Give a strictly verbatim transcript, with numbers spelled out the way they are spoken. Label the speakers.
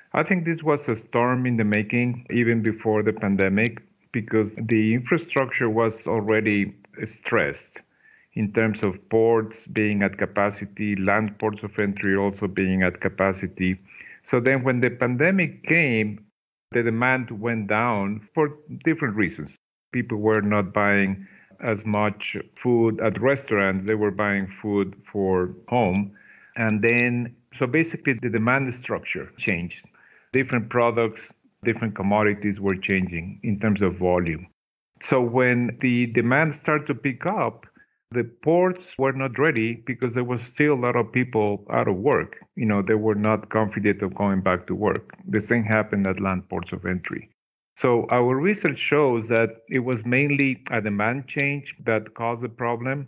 Speaker 1: I think this was a storm in the making even before the pandemic because the infrastructure was already stressed in terms of ports being at capacity, land ports of entry also being at capacity. So then when the pandemic came, the demand went down for different reasons. People were not buying as much food at restaurants, they were buying food for home. And then, so basically, the demand structure changed. Different products, different commodities were changing in terms of volume. So when the demand started to pick up, the ports were not ready because there was still a lot of people out of work. You know, they were not confident of going back to work. The same happened at land ports of entry. So our research shows that it was mainly a demand change that caused the problem.